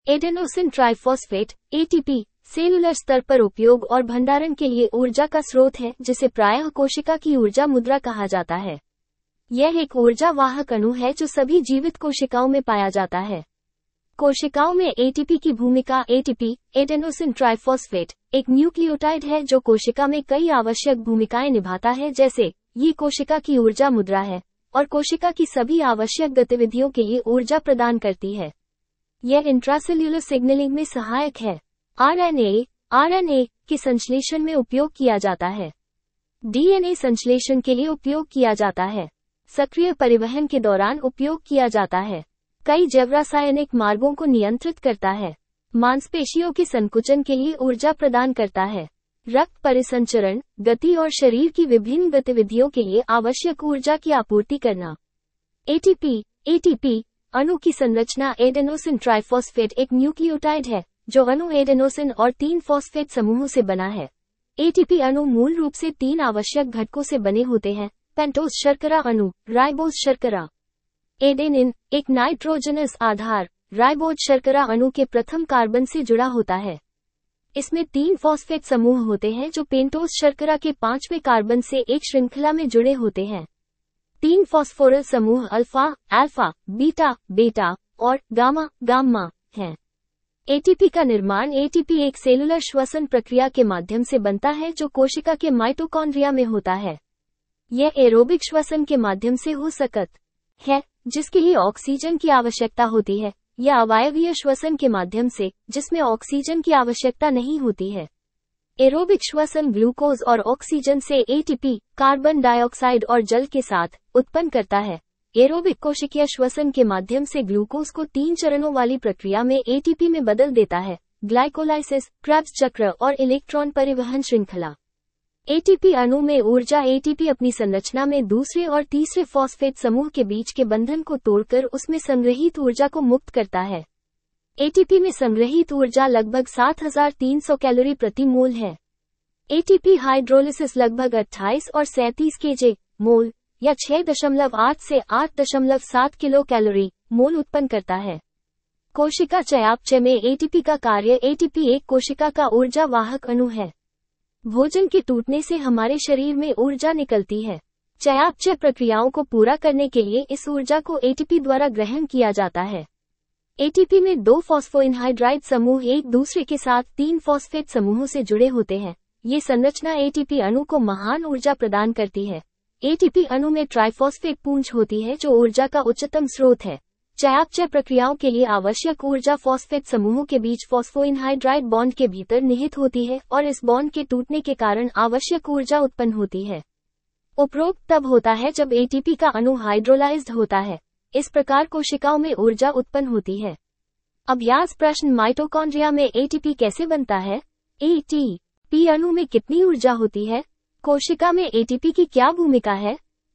Adenosine triphosphate ATP cellular स्तर पर उपयोग और भंडारण के लिए ऊर्जा का स्रोत है, जिसे प्रायः कोशिका की ऊर्जा मुद्रा कहा जाता है। यह एक ऊर्जा वाहक अणु है जो सभी जीवित कोशिकाओं में पाया जाता है। कोशिकाओं में एटीपी की भूमिका। एटीपी एडेनोसिन ट्राइफॉस्फेट एक न्यूक्लियोटाइड है जो कोशिका में कई आवश्यक भूमिकाएं निभाता है, जैसे ये कोशिका की ऊर्जा मुद्रा है और कोशिका की सभी आवश्यक गतिविधियों के लिए ऊर्जा प्रदान करती है। यह इंट्रासेल्यूलर सिग्नलिंग में सहायक है। आरएनए के संश्लेषण में उपयोग किया जाता है। डीएनए संश्लेषण के लिए उपयोग किया जाता है। सक्रिय परिवहन के दौरान उपयोग किया जाता है। कई जैवरासायनिक मार्गों को नियंत्रित करता है। मांसपेशियों के संकुचन के लिए ऊर्जा प्रदान करता है। रक्त परिसंचरण, गति और शरीर की विभिन्न गतिविधियों के लिए आवश्यक ऊर्जा की आपूर्ति करना। एटीपी अणु की संरचना। एडेनोसिन ट्राइफॉस्फेट एक न्यूक्लियोटाइड है जो अणु एडेनोसिन और 3 फॉस्फेट समूहों से बना है। एटीपी अणु मूल रूप से 3 आवश्यक घटकों से बने होते हैं: पेंटोज शर्करा अणु, राइबोज शर्करा। एडेनिन एक नाइट्रोजनस आधार राइबोज शर्करा अणु के प्रथम कार्बन से जुड़ा होता है। इसमें 3 फॉस्फेट समूह होते हैं जो पेंटोज शर्करा के 5वें कार्बन से एक श्रृंखला में जुड़े होते हैं। 3 फॉस्फोरल समूह अल्फा, बीटा और गामा हैं। एटीपी का निर्माण। एटीपी एक सेलुलर श्वसन प्रक्रिया के माध्यम से बनता है जो कोशिका के माइटोकॉन्ड्रिया में होता है। यह एरोबिक श्वसन के माध्यम से हो सकता है, जिसके लिए ऑक्सीजन की आवश्यकता होती है, या अवायवीय श्वसन के माध्यम से, जिसमें ऑक्सीजन की आवश्यकता नहीं होती है। एरोबिक श्वसन ग्लूकोज और ऑक्सीजन से एटीपी, कार्बन डाइऑक्साइड और जल के साथ उत्पन्न करता है। एरोबिक कोशिकीय श्वसन के माध्यम से ग्लूकोज को 3 चरणों वाली प्रक्रिया में एटीपी में बदल देता है: ग्लाइकोलाइसिस, क्रेब्स चक्र और इलेक्ट्रॉन परिवहन श्रृंखला। एटीपी अणु में ऊर्जा। एटीपी अपनी संरचना में दूसरे और तीसरे फॉस्फेट समूह के बीच के बंधन को तोड़कर उसमें संग्रहीत ऊर्जा को मुक्त करता है। एटीपी में संग्रहीत ऊर्जा लगभग 7300 कैलोरी प्रति मोल है। एटीपी हाइड्रोलिसिस लगभग 28 और 37 केजे मोल या 6.8 से 8.7 किलो कैलोरी मोल उत्पन्न करता है। कोशिका चयापचय में एटीपी का कार्य। एटीपी एक कोशिका का ऊर्जा वाहक अणु है। भोजन के टूटने से हमारे शरीर में ऊर्जा निकलती है। चयापचय प्रक्रियाओं को पूरा करने के लिए इस ऊर्जा को एटीपी द्वारा ग्रहण किया जाता है। एटीपी में 2 फॉस्फोइनहाइड्राइड समूह एक दूसरे के साथ 3 फॉस्फेट समूहों से जुड़े होते हैं। ये संरचना एटीपी अणु को महान ऊर्जा प्रदान करती है। एटीपी अणु में ट्राइफॉस्फेट पूंछ होती है जो ऊर्जा का उच्चतम स्रोत है। चयापचय प्रक्रियाओं के लिए आवश्यक ऊर्जा फॉस्फेट समूहों के बीच फॉस्फोइनहाइड्राइड बॉन्ड के भीतर निहित होती है और इस बॉन्ड के टूटने के कारण आवश्यक ऊर्जा उत्पन्न होती है। उपरोक्त तब होता है जब एटीपी का अणु हाइड्रोलाइज्ड होता है। इस प्रकार कोशिकाओं में ऊर्जा उत्पन्न होती है। अभ्यास प्रश्न: माइटोकॉन्ड्रिया में एटीपी कैसे बनता है? एटीपी अणु में कितनी ऊर्जा होती है? कोशिका में एटीपी की क्या भूमिका है?